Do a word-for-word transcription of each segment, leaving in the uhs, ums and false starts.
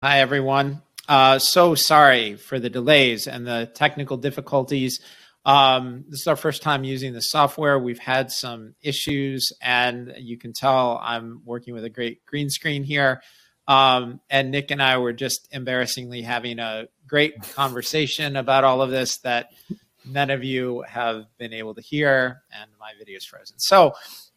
Hi, everyone. Uh, so sorry for the delays and the technical difficulties. Um, this is our first time using the software. We've had some issues, and you can tell I'm working with a great green screen here. Um, and Nick and I were just embarrassingly having a great conversation about all of this that none of you have been able to hear, and my video is frozen. So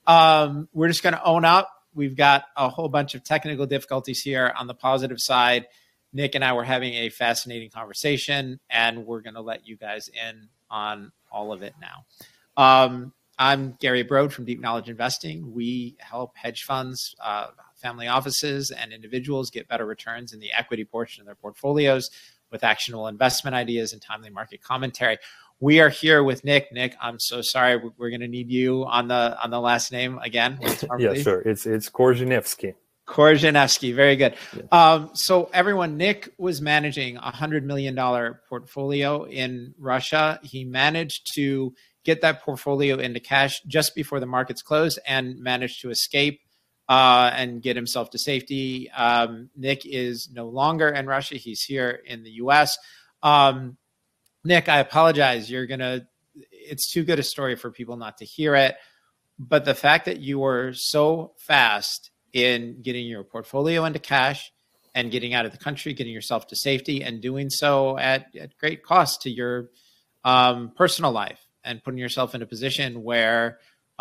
um, we're just going to own up. We've got a whole bunch of technical difficulties here. On the positive side, Nick and I were having a fascinating conversation, and we're going to let you guys in on all of it now. Um, I'm Gary Brode from Deep Knowledge Investing. We help hedge funds, uh, family offices, and individuals get better returns in the equity portion of their portfolios with actionable investment ideas and timely market commentary. We are here with Nick. Nick, I'm so sorry. We're going to need you on the on the last name again. More, yeah, sure. It's it's Korzeniewski. Korzeniewski, very good. Yes. Um, so everyone, Nick was managing a hundred million dollar portfolio in Russia. He managed to get that portfolio into cash just before the markets closed and managed to escape uh, and get himself to safety. Um, Nick is no longer in Russia. He's here in the U S. Um, Nick, I apologize. You're going to, it's too good a story for people not to hear it. But the fact that you were so fast in getting your portfolio into cash and getting out of the country, getting yourself to safety, and doing so at, at great cost to your um, personal life, and putting yourself in a position where,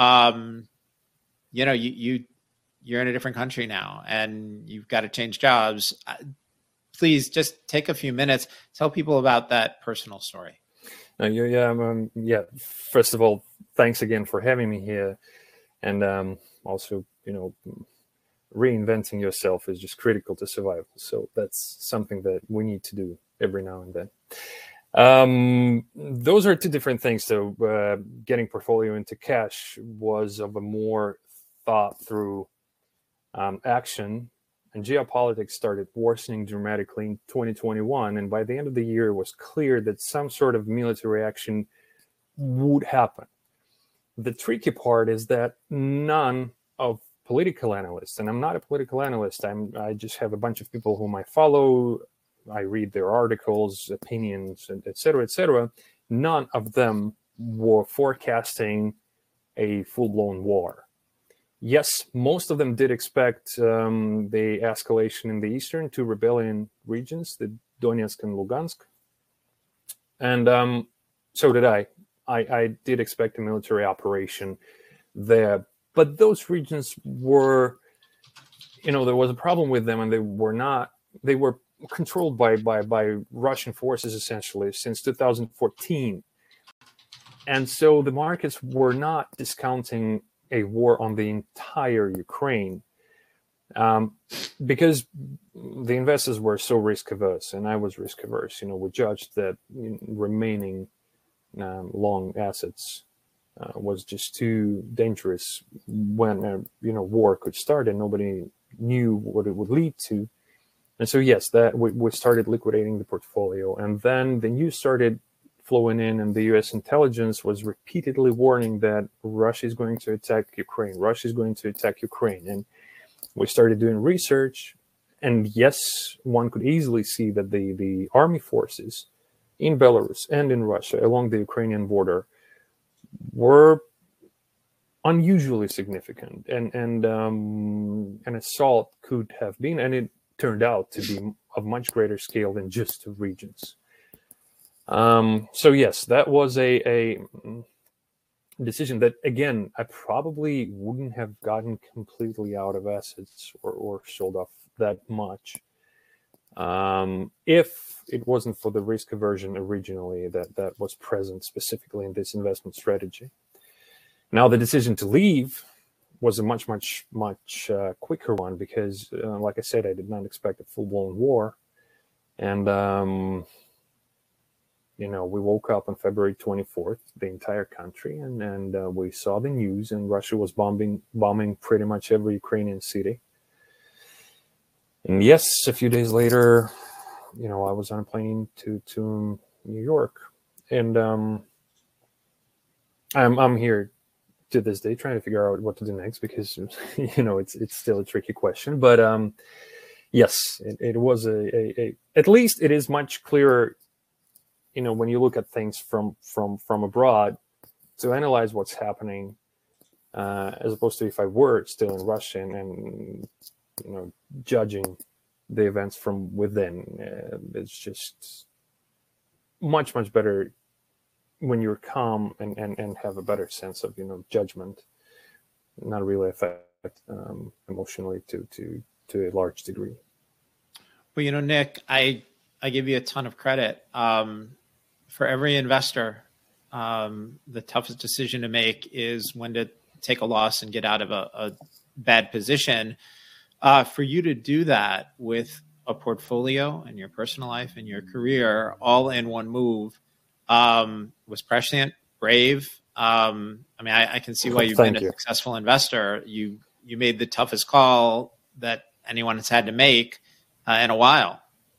um, you know, you, you, you're in a different country now and you've got to change jobs. Please just take a few minutes, tell people about that personal story. Uh, yeah, yeah, um, yeah. First of all, thanks again for having me here. And um, also, you know, reinventing yourself is just critical to survival. So that's something that we need to do every now and then. Um, those are two different things. So uh, getting portfolio into cash was of a more thought through um, action. And geopolitics started worsening dramatically in twenty twenty-one. And by the end of the year, it was clear that some sort of military action would happen. The tricky part is that none of political analysts, and I'm not a political analyst, I'm, I just have a bunch of people whom I follow, I read their articles, opinions, et cetera, et cetera. None of them were forecasting a full-blown war. Yes, most of them did expect um, the escalation in the eastern two rebellion regions, the Donetsk and Lugansk. And um, so did I. I. I did expect a military operation there. But those regions were, you know, there was a problem with them, and they were not, they were controlled by, by, by Russian forces, essentially, since two thousand fourteen. And so the markets were not discounting a war on the entire Ukraine, um, because the investors were so risk averse, and I was risk averse. You know, we judged that remaining um, long assets uh, was just too dangerous when uh, you know war could start, and nobody knew what it would lead to. And so yes, that we, we started liquidating the portfolio, and then the news started flowing in, and the U S intelligence was repeatedly warning that Russia is going to attack Ukraine. Russia is going to attack Ukraine. And we started doing research. And yes, one could easily see that the, the army forces in Belarus and in Russia along the Ukrainian border were unusually significant. And, and um, an assault could have been, and it turned out to be of much greater scale than just two regions. Um, so yes, that was a, a decision that, again, I probably wouldn't have gotten completely out of assets or, or sold off that much um, if it wasn't for the risk aversion originally that, that was present specifically in this investment strategy. Now, the decision to leave was a much, much, much uh, quicker one because, uh, like I said, I did not expect a full-blown war. And um, You know, we woke up on February twenty-fourth, the entire country, and, and uh, we saw the news, and Russia was bombing bombing pretty much every Ukrainian city. And yes, a few days later, you know, I was on a plane to, to New York. And um, I'm I'm here to this day trying to figure out what to do next because, you know, it's it's still a tricky question. But um, Yes, it, it was a, a, a, at least it is much clearer, you know, when you look at things from from from abroad, to analyze what's happening, uh, as opposed to if I were still in Russia and, and you know, judging the events from within. Uh, it's just much much better when you're calm and, and, and have a better sense of, you know, judgment, not really affect um, emotionally to to to a large degree. Well, you know, Nick, I I give you a ton of credit. Um, for every investor, um, the toughest decision to make is when to take a loss and get out of a, a bad position. Uh, for you to do that with a portfolio and your personal life and your career all in one move um, was prescient, brave. Um, I mean, I, I can see why you've Thank been a you. successful investor. You you made the toughest call that anyone has had to make uh, in a while.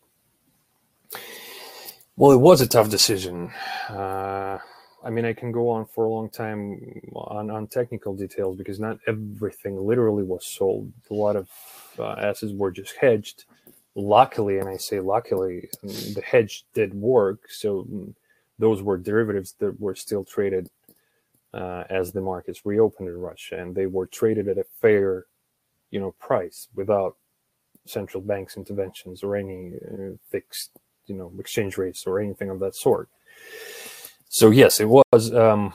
Well, it was a tough decision. Uh, I mean, I can go on for a long time on, on technical details because not everything literally was sold. A lot of uh, assets were just hedged. Luckily, and I say luckily, the hedge did work. So those were derivatives that were still traded uh, as the markets reopened in Russia, and they were traded at a fair, you know, price without central banks' interventions or any uh, fixed, you know, exchange rates or anything of that sort. So yes, it was. Um,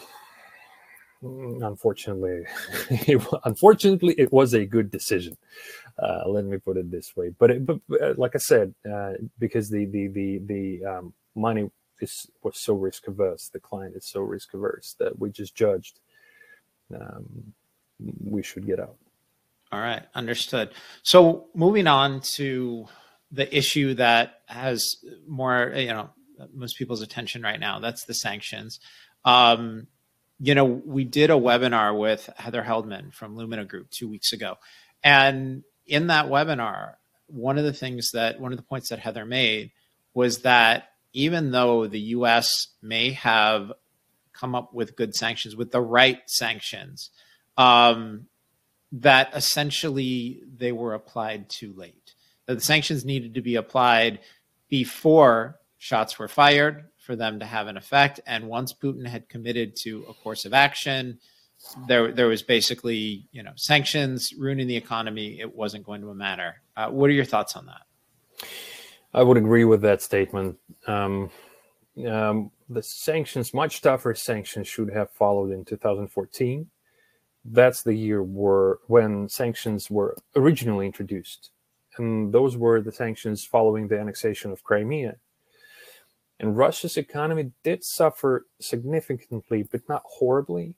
unfortunately, it, unfortunately, it was a good decision. Uh, let me put it this way. But, it, but uh, like I said, uh, because the the the the um, money is was so risk averse, the client is so risk averse that we just judged um, we should get out. All right, understood. So moving on to the issue that has more, you know, most people's attention right now, that's the sanctions. Um, you know, we did a webinar with Heather Heldman from Lumina Group two weeks ago. And in that webinar, one of the things that, one of the points that Heather made was that even though the U S may have come up with good sanctions, with the right sanctions, um, that essentially they were applied too late. That the sanctions needed to be applied before shots were fired for them to have an effect. And once Putin had committed to a course of action, there there was basically, you know, sanctions ruining the economy. It wasn't going to matter. Uh, what are your thoughts on that? I would agree with that statement. Um, um, the sanctions, much tougher sanctions, should have followed in two thousand fourteen. That's the year where when sanctions were originally introduced, and those were the sanctions following the annexation of Crimea. And Russia's economy did suffer significantly, but not horribly.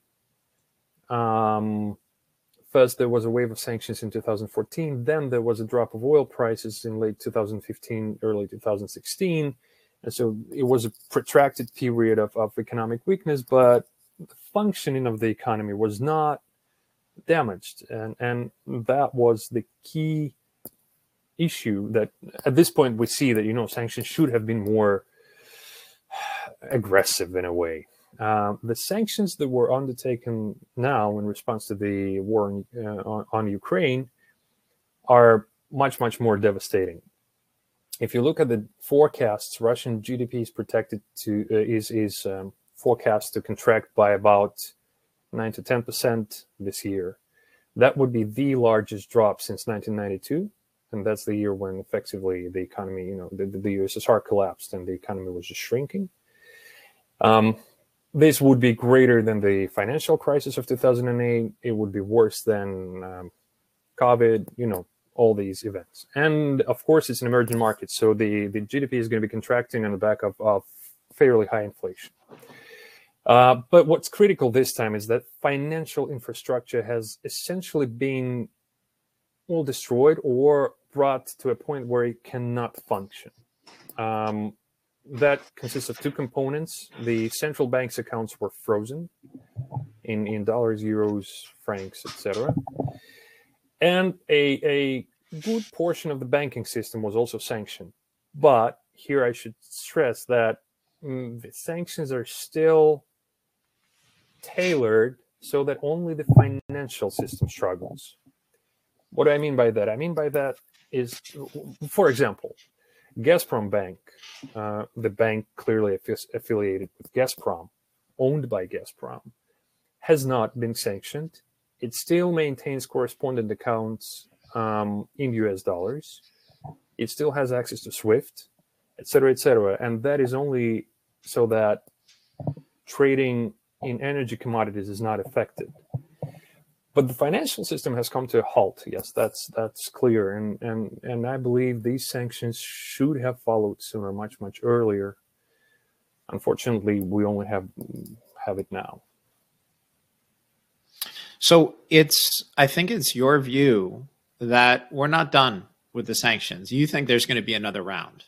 Um, first, there was a wave of sanctions in two thousand fourteen. Then there was a drop of oil prices in late two thousand fifteen, early two thousand sixteen. And so it was a protracted period of, of economic weakness, but the functioning of the economy was not damaged. And, and that was the key issue that at this point we see that, you know, sanctions should have been more aggressive in a way. Uh, the sanctions that were undertaken now in response to the war in, uh, on, on Ukraine are much, much more devastating. If you look at the forecasts, Russian G D P is protected to uh, is is um, forecast to contract by about nine to ten percent this year. That would be the largest drop since nineteen ninety-two, and that's the year when effectively the economy, you know, the, the U S S R collapsed and the economy was just shrinking. Um, this would be greater than the financial crisis of two thousand eight. It would be worse than um, COVID, you know, all these events. And of course, it's an emerging market. So the, the G D P is going to be contracting on the back of, of fairly high inflation. Uh, but what's critical this time is that financial infrastructure has essentially been all destroyed or brought to a point where it cannot function. Um, that consists of two components. The central bank's accounts were frozen in, in dollars, euros, francs, et cetera. And a, a good portion of the banking system was also sanctioned. But here I should stress that mm, the sanctions are still tailored so that only the financial system struggles. What do I mean by that? I mean by that is, for example, Gazprom Bank, uh, the bank clearly affi- affiliated with Gazprom, owned by Gazprom, has not been sanctioned. It still maintains correspondent accounts um, in U S dollars. It still has access to SWIFT, et cetera, et cetera. And that is only so that trading in energy commodities is not affected. But the financial system has come to a halt. Yes, that's that's clear, and and and I believe these sanctions should have followed sooner, much much earlier. Unfortunately, we only have have it now. So it's, I think it's your view that we're not done with the sanctions. You think there's going to be another round?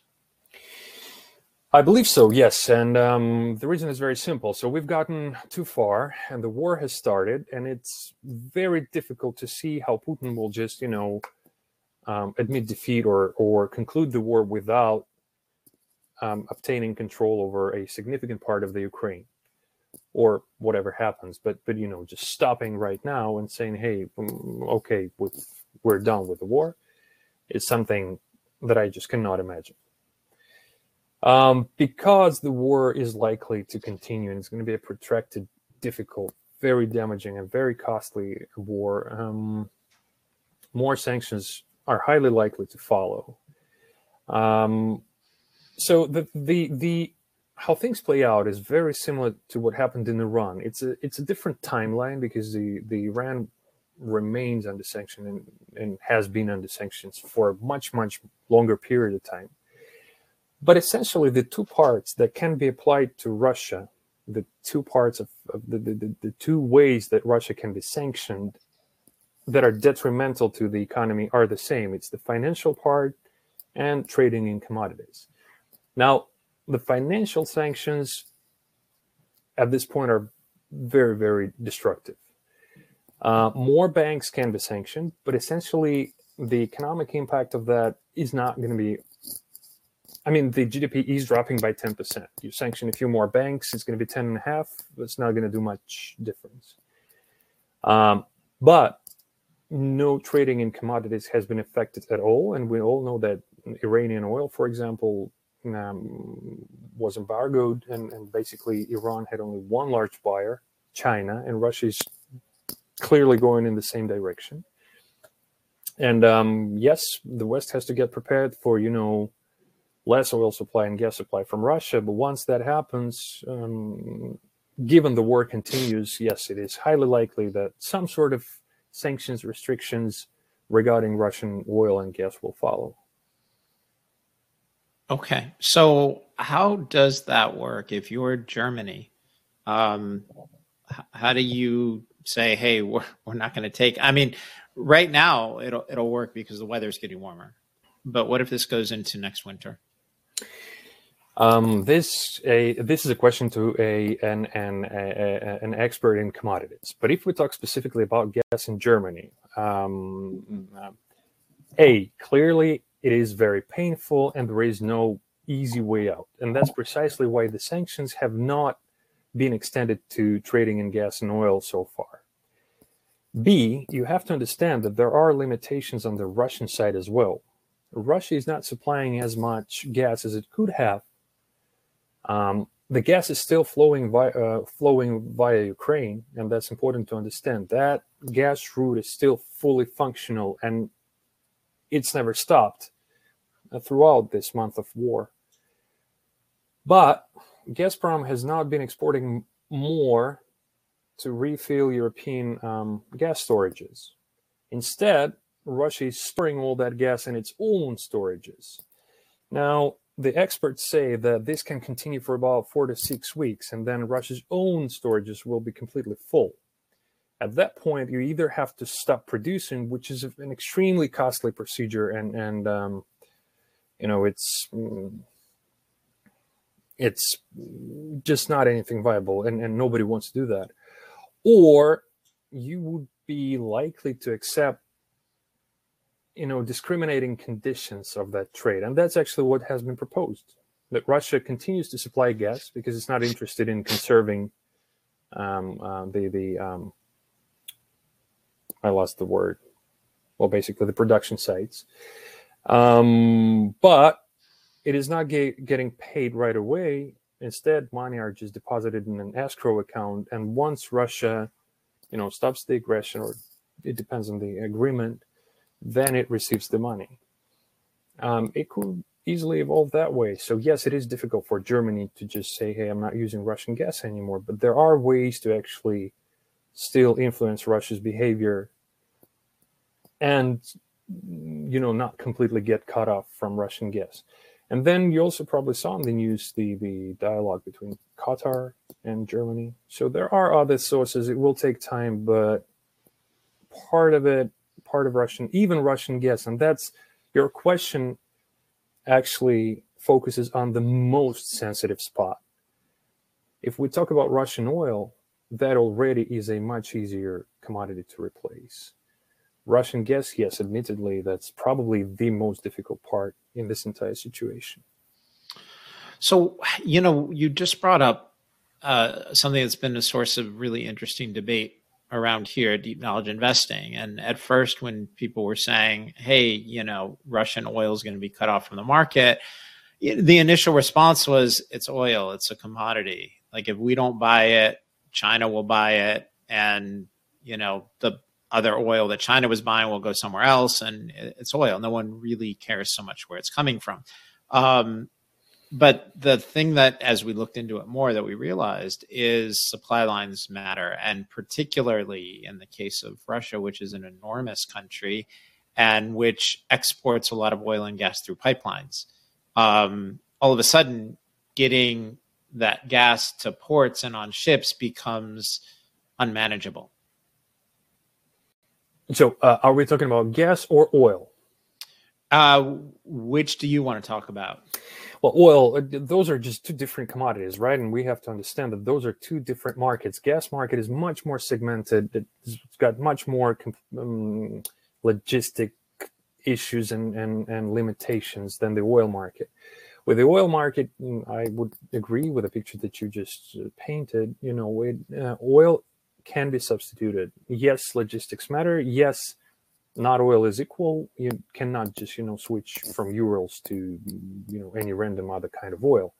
I believe so, yes. And um, the reason is very simple. So we've gotten too far and the war has started, and it's very difficult to see how Putin will just, you know, um, admit defeat or, or conclude the war without um, obtaining control over a significant part of the Ukraine or whatever happens. But, but you know, just stopping right now and saying, hey, okay, we're done with the war is something that I just cannot imagine. Um, because the war is likely to continue and it's going to be a protracted, difficult, very damaging, and very costly war, um, more sanctions are highly likely to follow. Um, so the, the the how things play out is very similar to what happened in Iran. It's a it's a different timeline because the, the Iran remains under sanction and, and has been under sanctions for a much, much longer period of time. But essentially, the two parts that can be applied to Russia, the two parts of, of the, the, the two ways that Russia can be sanctioned that are detrimental to the economy are the same. It's the financial part and trading in commodities. Now, the financial sanctions at this point are very, very destructive. Uh, more banks can be sanctioned, but essentially the economic impact of that is not going to be, I mean, the G D P is dropping by ten percent. You sanction a few more banks, it's going to be ten and a half. It's not going to do much difference. Um, but no trading in commodities has been affected at all. And we all know that Iranian oil, for example, um, was embargoed, and, and basically Iran had only one large buyer, China, and Russia is clearly going in the same direction. And um, yes, the West has to get prepared for, you know, less oil supply and gas supply from Russia. But once that happens, um, given the war continues, yes, it is highly likely that some sort of sanctions, restrictions regarding Russian oil and gas will follow. Okay. So how does that work? If you're Germany, um, how do you say, hey, we're, we're not going to take, I mean, right now it'll, it'll work because the weather's getting warmer. But what if this goes into next winter? Um, this a this is a question to a an an a, an expert in commodities. But if we talk specifically about gas in Germany, um, a clearly it is very painful, and there is no easy way out, and that's precisely why the sanctions have not been extended to trading in gas and oil so far. B, you have to understand that there are limitations on the Russian side as well. Russia is not supplying as much gas as it could have. Um, the gas is still flowing via, uh, flowing via Ukraine, and that's important to understand. That gas route is still fully functional, and it's never stopped uh, throughout this month of war. But Gazprom has not been exporting more to refill European um, gas storages. Instead, Russia is storing all that gas in its own storages. Now, the experts say that this can continue for about four to six weeks, and then Russia's own storages will be completely full. At that point, you either have to stop producing, which is an extremely costly procedure, and and um, you know it's it's just not anything viable, and, and nobody wants to do that. Or you would be likely to accept, you know, discriminating conditions of that trade. And that's actually what has been proposed, that Russia continues to supply gas because it's not interested in conserving um, uh, the, the um, I lost the word, well, basically the production sites. Um, but it is not get, getting paid right away. Instead, money are just deposited in an escrow account. And once Russia, you know, stops the aggression, or it depends on the agreement, then it receives the money. Um, it could easily evolve that way. So yes, it is difficult for Germany to just say, hey, I'm not using Russian gas anymore. But there are ways to actually still influence Russia's behavior and, you know, not completely get cut off from Russian gas. And then you also probably saw in the news the, the dialogue between Qatar and Germany. So there are other sources. It will take time, but part of it, part of Russian, even Russian gas, and that's your question actually focuses on the most sensitive spot. If we talk about Russian oil, that already is a much easier commodity to replace. Russian gas, yes, admittedly, that's probably the most difficult part in this entire situation. So, you know, you just brought up uh, something that's been a source of really interesting debate around here at Deep Knowledge Investing. And at first, when people were saying, hey, you know, Russian oil is going to be cut off from the market, the initial response was, it's oil, it's a commodity. Like, if we don't buy it, China will buy it. And, you know, the other oil that China was buying will go somewhere else, and it's oil. No one really cares so much where it's coming from. Um, but the thing that, as we looked into it more, that we realized is supply lines matter, and particularly in the case of Russia, which is an enormous country and which exports a lot of oil and gas through pipelines. Um, all of a sudden, getting that gas to ports and on ships becomes unmanageable. So uh, are we talking about gas or oil? Uh, which do you want to talk about? Well, oil, those are just two different commodities, right? And we have to understand that those are two different markets. Gas market is much more segmented. It's got much more um, logistic issues and, and, and limitations than the oil market. With the oil market, I would agree with the picture that you just painted. You know, it, uh, oil can be substituted. Yes, logistics matter. Yes, not oil is equal. You cannot just, you know, switch from Urals to, you know, any random other kind of oil.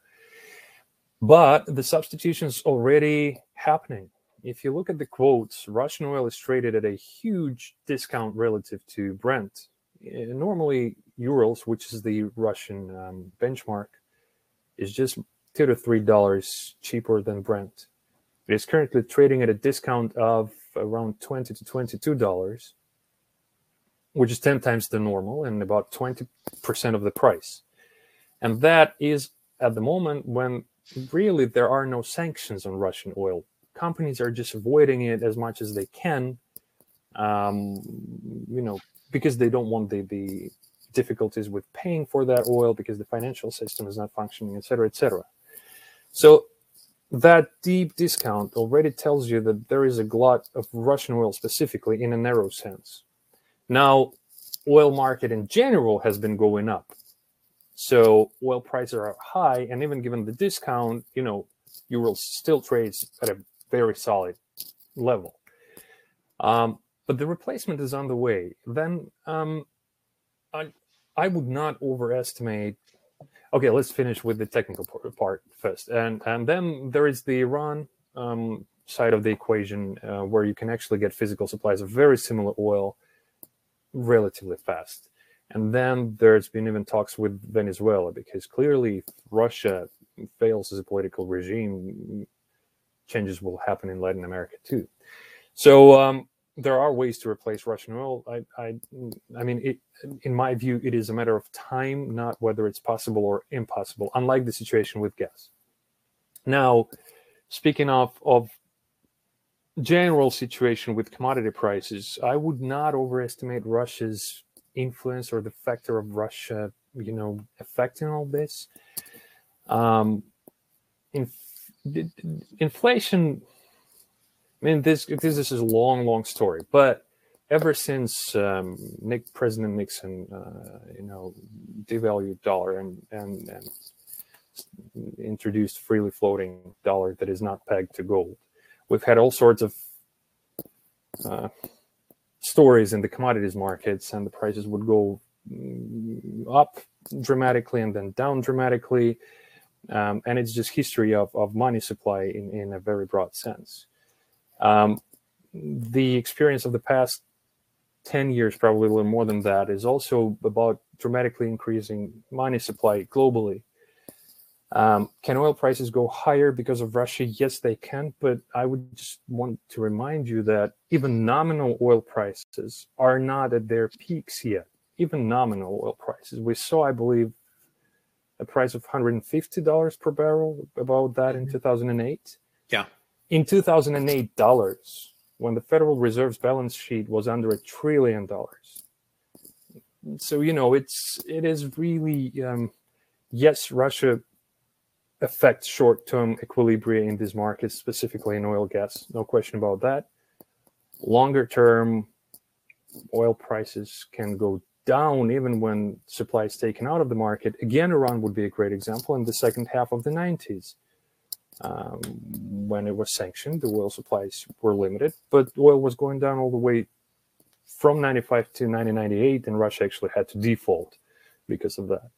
But the substitution is already happening. If you look at the quotes, Russian oil is traded at a huge discount relative to Brent. Normally, Urals, which is the Russian um, benchmark, is just two to three dollars cheaper than Brent. It is currently trading at a discount of around twenty to twenty-two dollars, which is ten times the normal and about twenty percent of the price. And that is at the moment when really there are no sanctions on Russian oil. Companies are just avoiding it as much as they can, um, you know, because they don't want the, the difficulties with paying for that oil, because the financial system is not functioning, et cetera, et cetera. So that deep discount already tells you that there is a glut of Russian oil specifically in a narrow sense. Now, oil market in general has been going up. So oil prices are high, and even given the discount, you know, Urals still trades at a very solid level. Um, but the replacement is on the way. Then um, I, I would not overestimate. Okay, let's finish with the technical part first. And, and then there is the Iran um, side of the equation uh, where you can actually get physical supplies of very similar oil relatively fast. And then there's been even talks with Venezuela, because clearly if Russia fails as a political regime, changes will happen in Latin America too. So um, there are ways to replace Russian oil. I, I, I mean, it, in my view, it is a matter of time, not whether it's possible or impossible, unlike the situation with gas. Now, speaking of, of general situation with commodity prices, I would not overestimate Russia's influence or the factor of Russia, you know, affecting all this. Um, in, inflation, I mean, this this is a long, long story, but ever since um, Nick, President Nixon, uh, you know, devalued dollar and, and and introduced freely floating dollar that is not pegged to gold, we've had all sorts of uh, stories in the commodities markets, and the prices would go up dramatically and then down dramatically. Um, and it's just history of, of money supply in, in a very broad sense. Um, the experience of the past ten years, probably a little more than that, is also about dramatically increasing money supply globally. Um, can oil prices go higher because of Russia? Yes, they can. But I would just want to remind you that even nominal oil prices are not at their peaks yet. Even nominal oil prices. We saw, I believe, a price of one hundred fifty dollars per barrel, about that in two thousand eight. Yeah. In two thousand eight dollars, when the Federal Reserve's balance sheet was under a trillion dollars. So, you know, it's, it is really, um, yes, Russia affects short-term equilibria in these markets, specifically in oil gas. No question about that. Longer-term, oil prices can go down even when supply is taken out of the market. Again, Iran would be a great example in the second half of the nineties. Um, when it was sanctioned, the oil supplies were limited, but oil was going down all the way from ninety-five to nineteen ninety-eight, and Russia actually had to default because of that.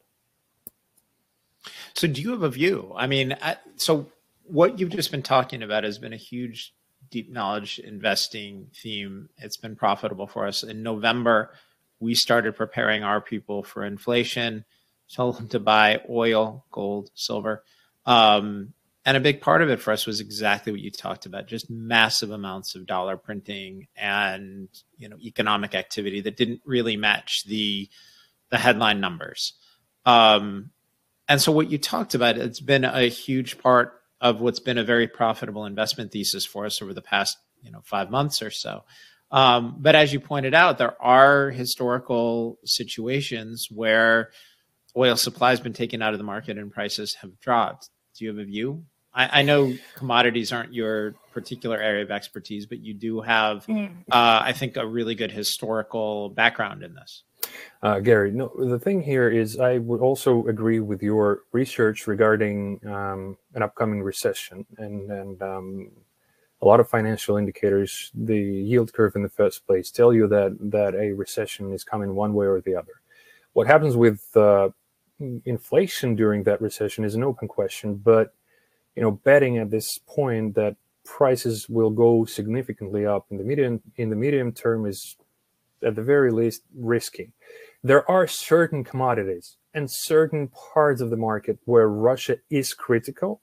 So do you have a view? I mean, I, so what you've just been talking about has been a huge deep knowledge investing theme. It's been profitable for us. In November, we started preparing our people for inflation, told them to buy oil, gold, silver. Um, and a big part of it for us was exactly what you talked about, just massive amounts of dollar printing and, you know, economic activity that didn't really match the, the headline numbers. Um, and so what you talked about, it's been a huge part of what's been a very profitable investment thesis for us over the past, you know, five months or so. Um, but as you pointed out, there are historical situations where oil supply has been taken out of the market and prices have dropped. Do you have a view? I, I know commodities aren't your particular area of expertise, but you do have, uh, I think, a really good historical background in this. Uh, Gary, no, the thing here is I would also agree with your research regarding um, an upcoming recession and, and um, a lot of financial indicators, the yield curve in the first place, tell you that that a recession is coming one way or the other. What happens with uh, inflation during that recession is an open question, but you know, betting at this point that prices will go significantly up in the medium in the medium term is at the very least risky. There are certain commodities and certain parts of the market where Russia is critical,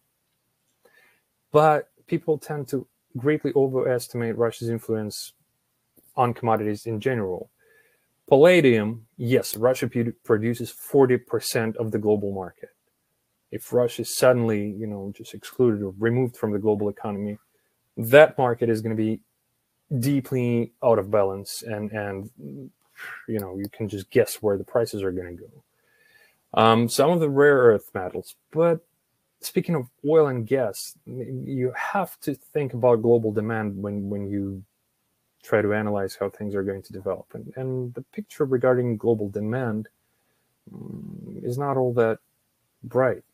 but people tend to greatly overestimate Russia's influence on commodities in general. Palladium, yes, Russia produces forty percent of the global market. If Russia is suddenly, you know, just excluded or removed from the global economy, that market is going to be deeply out of balance, and and you know, you can just guess where the prices are going to go. Um, some of the rare earth metals, but speaking of oil and gas, you have to think about global demand when, when you try to analyze how things are going to develop. And, and the picture regarding global demand um, is not all that bright.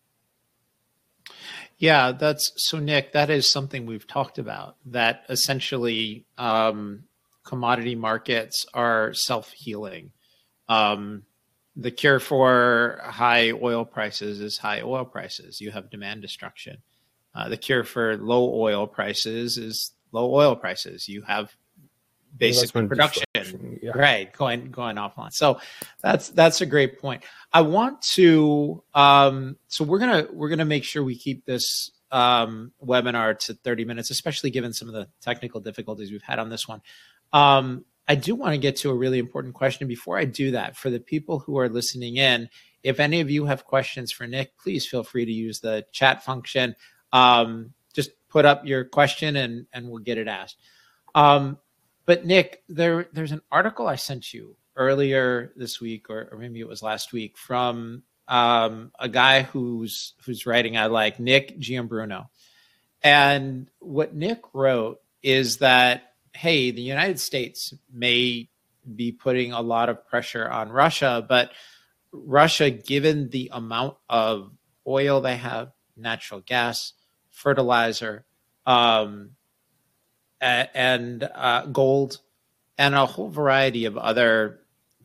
Yeah, that's so, Nick, that is something we've talked about, that essentially um, commodity markets are self-healing. Um, The cure for high oil prices is high oil prices. You have demand destruction. Uh, the cure for low oil prices is low oil prices. You have basic production, yeah. right? Going going offline. So that's that's a great point. I want to. Um, so we're gonna we're gonna make sure we keep this um, webinar to thirty minutes, especially given some of the technical difficulties we've had on this one. Um, I do want to get to a really important question. Before I do that, for the people who are listening in, if any of you have questions for Nick, please feel free to use the chat function. Um, just put up your question and, and we'll get it asked. Um, but Nick, there, there's an article I sent you earlier this week, or, or maybe it was last week, from um, a guy who's who's writing I like, Nick Giambruno. And what Nick wrote is that, hey, the United States may be putting a lot of pressure on Russia, but Russia, given the amount of oil they have, natural gas, fertilizer, um, and uh, gold, and a whole variety of other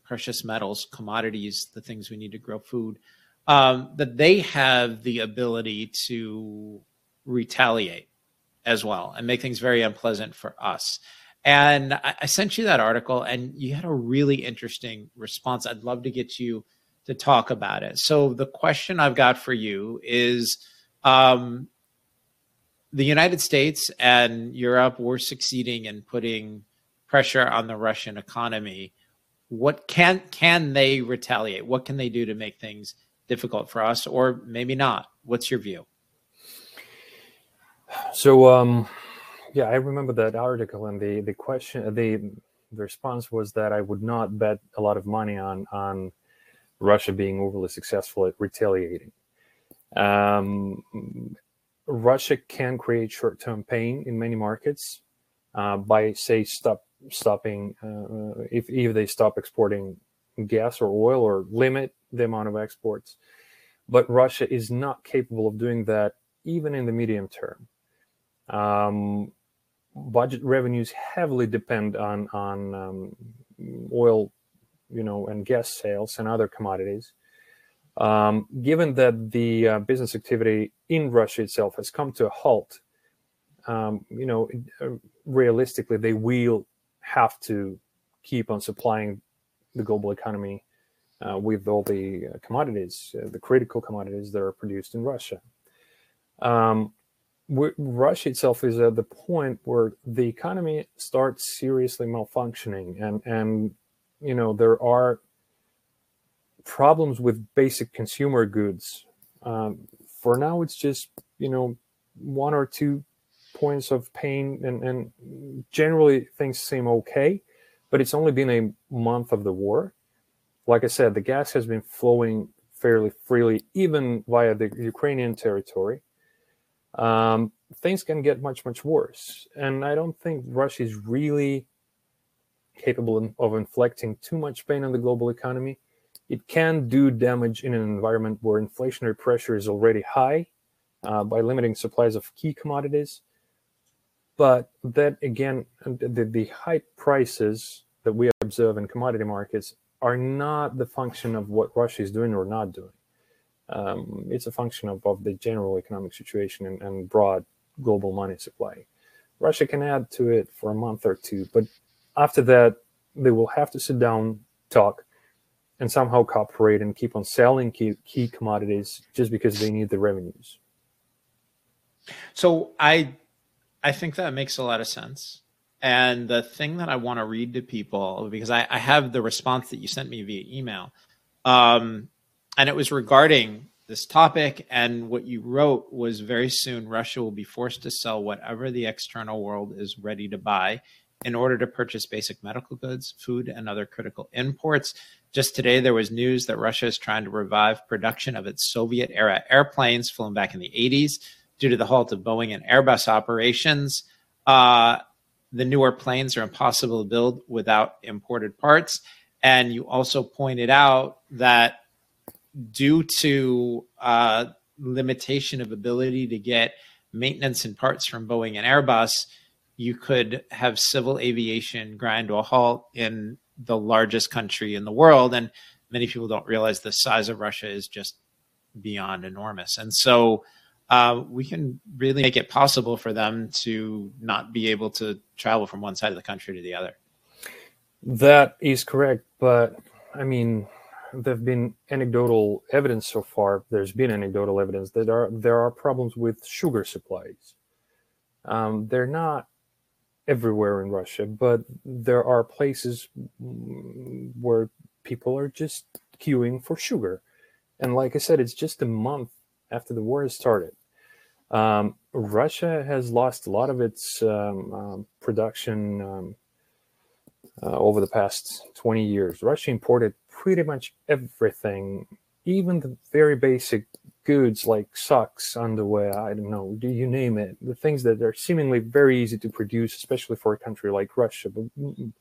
precious metals, commodities, the things we need to grow food, um, that they have the ability to retaliate as well and make things very unpleasant for us. And I, I sent you that article, and you had a really interesting response. I'd love to get you to talk about it. So the question I've got for you is, um, the United States and Europe were succeeding in putting pressure on the Russian economy. What can can they retaliate? What can they do to make things difficult for us, or maybe not? What's your view? So, um, yeah, I remember that article, and the the question, the the response was that I would not bet a lot of money on on Russia being overly successful at retaliating. Um, Russia can create short-term pain in many markets uh, by, say, stop stopping uh, if if they stop exporting gas or oil or limit the amount of exports. But Russia is not capable of doing that even in the medium term. Um, budget revenues heavily depend on on um, oil, you know, and gas sales and other commodities. Um, given that the uh, business activity in Russia itself has come to a halt, um, you know, uh, realistically, they will have to keep on supplying the global economy uh, with all the uh, commodities, uh, the critical commodities that are produced in Russia. Um, Russia itself is at the point where the economy starts seriously malfunctioning, and and you know there are problems with basic consumer goods. Um, for now, it's just you know one or two points of pain, and and generally things seem okay, but it's only been a month of the war. Like I said, the gas has been flowing fairly freely, even via the Ukrainian territory. Um, things can get much, much worse. And I don't think Russia is really capable of inflicting too much pain on the global economy. It can do damage in an environment where inflationary pressure is already high uh, by limiting supplies of key commodities. But that, again, the, the high prices that we observe in commodity markets are not the function of what Russia is doing or not doing. Um, it's a function of, of the general economic situation and, and broad global money supply. Russia can add to it for a month or two, but after that, they will have to sit down, talk, and somehow cooperate and keep on selling key, key commodities just because they need the revenues. So I, I think that makes a lot of sense. And the thing that I want to read to people, because I, I have the response that you sent me via email, um, and it was regarding this topic, and what you wrote was very soon Russia will be forced to sell whatever the external world is ready to buy in order to purchase basic medical goods, food, and other critical imports. Just today, there was news that Russia is trying to revive production of its Soviet-era airplanes flown back in the eighties due to the halt of Boeing and Airbus operations. Uh, the newer planes are impossible to build without imported parts. And you also pointed out that due to uh, limitation of ability to get maintenance and parts from Boeing and Airbus, you could have civil aviation grind to a halt in the largest country in the world. And many people don't realize the size of Russia is just beyond enormous. And so uh, we can really make it possible for them to not be able to travel from one side of the country to the other. That is correct. But I mean, there have been anecdotal evidence so far. There's been anecdotal evidence that are, there are problems with sugar supplies. Um, they're not everywhere in Russia, but there are places where people are just queuing for sugar. And like I said, it's just a month after the war has started. Um, Russia has lost a lot of its um, um, production um, uh, over the past twenty years. Russia imported pretty much everything, even the very basic goods like socks, underwear, I don't know, do you name it, the things that are seemingly very easy to produce, especially for a country like Russia. But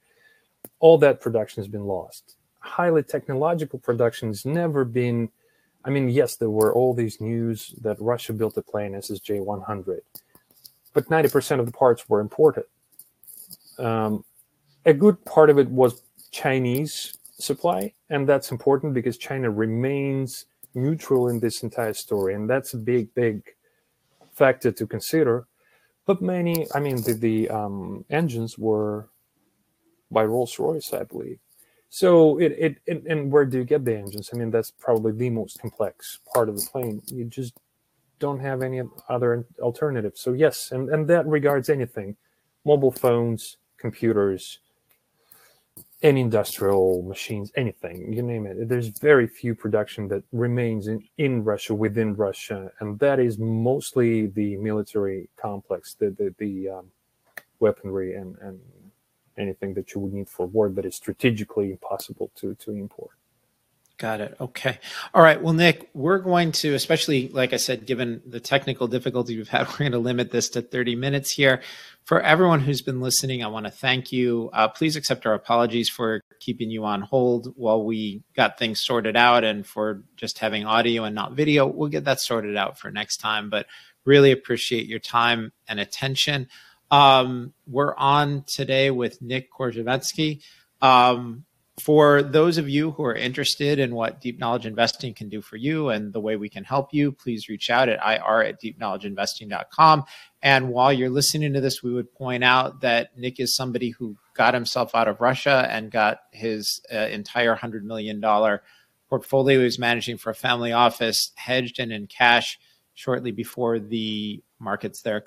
all that production has been lost. Highly technological production has never been, I mean, yes, there were all these news that Russia built a plane, S S J one hundred, but ninety percent of the parts were imported. Um, a good part of it was Chinese supply, and that's important because China remains neutral in this entire story, and that's a big, big factor to consider. But many, I mean, the, the um, engines were by Rolls-Royce, I believe. So it, it, it, and where do you get the engines? I mean, that's probably the most complex part of the plane. You just don't have any other alternatives. So yes, and, and that regards anything, mobile phones, computers, any industrial machines, anything, you name it. There's very few production that remains in, in Russia, within Russia, and that is mostly the military complex, the the, the um, weaponry and, and anything that you would need for war that is strategically impossible to, to import. Got it. Okay. All right. Well, Nick, we're going to, especially, like I said, given the technical difficulty we've had, we're going to limit this to thirty minutes here. For everyone who's been listening, I want to thank you. Uh, please accept our apologies for keeping you on hold while we got things sorted out, and for just having audio and not video. We'll get that sorted out for next time, but really appreciate your time and attention. Um, we're on today with Nick Korzhevetsky. Um, For those of you who are interested in what Deep Knowledge Investing can do for you and the way we can help you, please reach out at I R at deep knowledge investing dot com. And while you're listening to this, we would point out that Nick is somebody who got himself out of Russia and got his uh, entire one hundred million dollars portfolio he was managing for a family office hedged and in cash shortly before the markets there